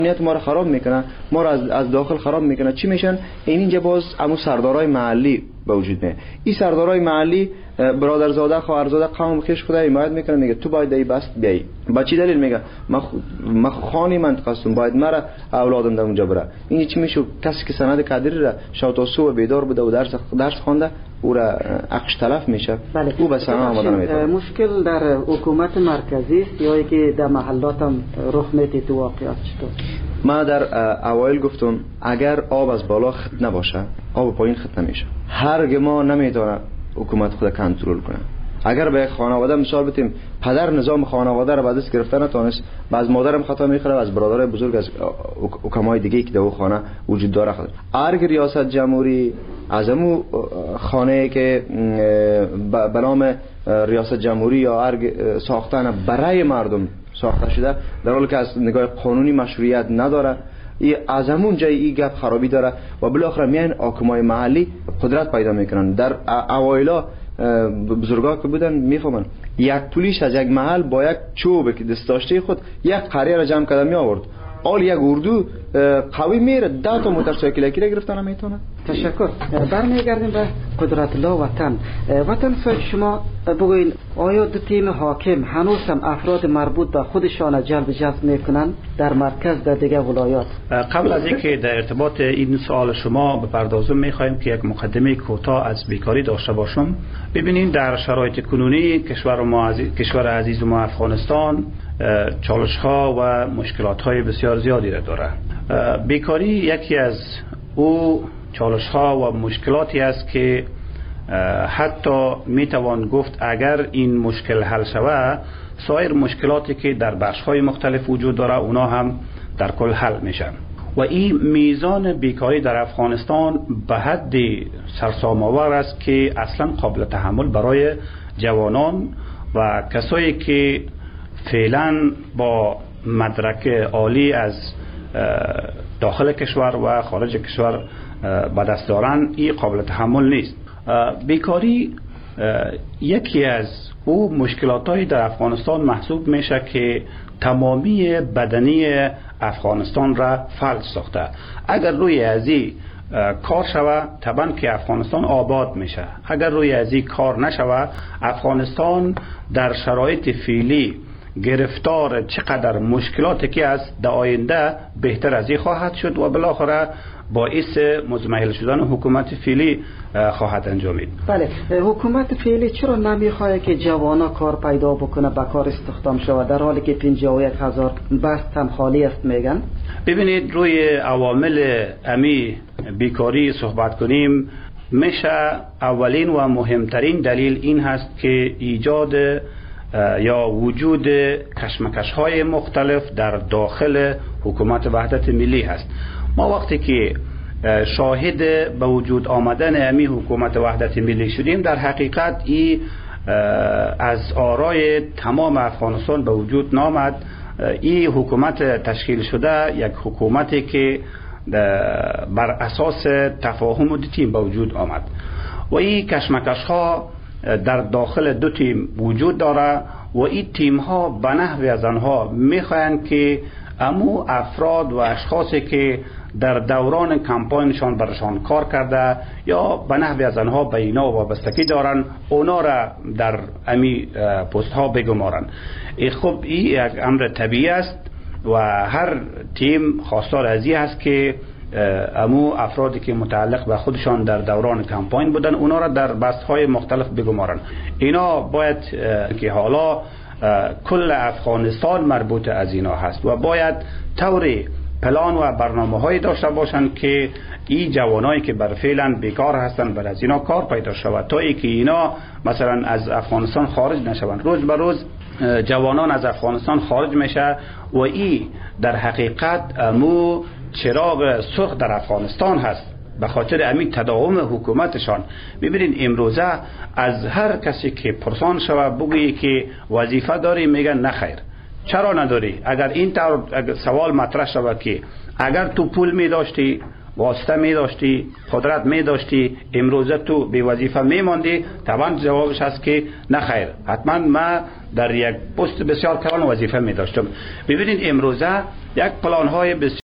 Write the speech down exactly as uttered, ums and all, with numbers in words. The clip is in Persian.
نیت ما رو خراب میکنه، ما رو از از داخل خراب میکنه. چی میشن؟ این اینجا باز همون سردارای محلی به وجود میاد. این سردارای محلی برادرزاده خواهرزاده قوم خیش خدا حمایت میکنه، میگه تو باید ای بست بیای. با چی دلیل میگه؟ ما ما خانی منطقه هستم، باید مرا اولادم در اونجا بره. این چی میشه؟ کسی که سند کادری را شب تا صبح بیدار بوده و درس درس خوانده او را عقش تلف میشه. بله. او به سنا آمدن میتونه. مشکل در حکومت مرکزی است یا اینکه در محلات هم رخ میده تو واقعیت چطور؟ ما در اوایل گفتم اگر آب از بالا خط نباشه آب پایین خط نمیشه. هرگز ما نمیتونه حکومت خود کنترل کنه. اگر به خانواده مثال بتیم پدر نظام خانواده را به دست گرفته نتونست، باز مادرم خطا میخوره، از برادرای بزرگ از حکمای دیگه که در خانه وجود داره خود. هر ریاست جمهوری از امو خانه که به نام ریاست جمهوری یا هر ساختن برای مردم ساخته شده، در حالی که از نگاه قانونی مشروعیت نداره، ای از همون جای این گپ خرابی داره و بالاخره میان حاکمای محلی قدرت پیدا میکنن. در اوایلا بزرگا که بودن میفهمن یک پلیس از یک محل با یک چوب که دست داشته خود یک قریه را جمع کرده می آورد، آل یک اردو قوی میره ده تا موتورسایکل کی گرفتن نمیتونه. تشکر. برمیگردیم به قدرت الله وطن. وطن سوی شما بگوین آیا دو تیم حاکم هنوز هم افراد مربوط به خودشان جلب جذب میکنن در مرکز در دیگه ولایات؟ قبل از اینکه در ارتباط این سوال شما بپردازم میخوایم که یک مقدمه کوتاه از بیکاری داشته باشم. ببینید در شرایط کنونی کشور ما عزیز، کشور عزیز ما افغانستان چالش ها و مشکلات های بسیار زیادی را داره. بیکاری یکی از او چالش ها و مشکلاتی است که حتی میتوان گفت اگر این مشکل حل شود سایر مشکلاتی که در بخش های مختلف وجود داره اونا هم در کل حل میشن و این میزان بیکاری در افغانستان به حد سرسام‌آور است که اصلا قابل تحمل برای جوانان و کسایی که فعلا با مدرک عالی از داخل کشور و خارج کشور به دست دارن. این قابل تحمل نیست. بیکاری یکی از او مشکلات‌های در افغانستان محسوب میشه که تمامی بدنی افغانستان را فلج ساخته. اگر روی ازی کار شوه طبعا که افغانستان آباد میشه. اگر روی ازی کار نشوه افغانستان در شرایط فعلی گرفتار چقدر مشکلاتی که از در آینده بهتر از این خواهد شد و بالاخره باعث مزمحل شدن حکومت فعلی خواهد انجامید. بله، حکومت فعلی چرا نمیخواد که جوانا کار پیدا بکنه، به کار استخدام شود در حالی که پنجاه و یک هزار بست هم خالی است میگن؟ ببینید روی عوامل امی بیکاری صحبت کنیم، میشه اولین و مهمترین دلیل این هست که ایجاد یا وجود کشمکش های مختلف در داخل حکومت وحدت ملی هست. ما وقتی که شاهد به وجود آمدن امی حکومت وحدت ملی شدیم در حقیقت ای از آرای تمام افغانستان به وجود نامد. ای حکومت تشکیل شده یک حکومتی که بر اساس تفاهم و تیم به وجود آمد و این کشمکش ها در داخل دو تیم وجود داره و این تیم ها به نحوی از آنها میخواهند که امو افراد و اشخاصی که در دوران کمپاینشان برشان کار کرده یا به نحوی از آنها به اینا وابستگی دارن اونا را در امی پست ها بگمارن. خب این یک امر طبیعی است و هر تیم خواستار از این است که امو افرادی که متعلق به خودشان در دوران کمپاین بودن اونا را در بست های مختلف بگمارن. اینا باید که حالا کل افغانستان مربوط از اینا هست و باید طوری پلان و برنامه های داشته باشند که این جوانایی که بر فعلا بیکار هستند بر از اینا کار پیدا شود تا ای که اینا مثلا از افغانستان خارج نشوند. روز به روز جوانان از افغانستان خارج میشه و این در حقیقت امو چراغ سرخ در افغانستان هست به خاطر امید تداوم حکومتشان. ببینید امروزه از هر کسی که پرسان شوه بگویی که وظیفه داری میگن نخیر. چرا نداری؟ اگر این طور سوال مطرح شود که اگر تو پول می داشتی واسطه می داشتی، قدرت می داشتی، امروزه تو به وظیفه می ماندی؟ طبعا جوابش هست که نه خیر، حتما ما در یک پست بسیار کلان وظیفه می داشتم. ببینید امروزه یک پلان های بسیار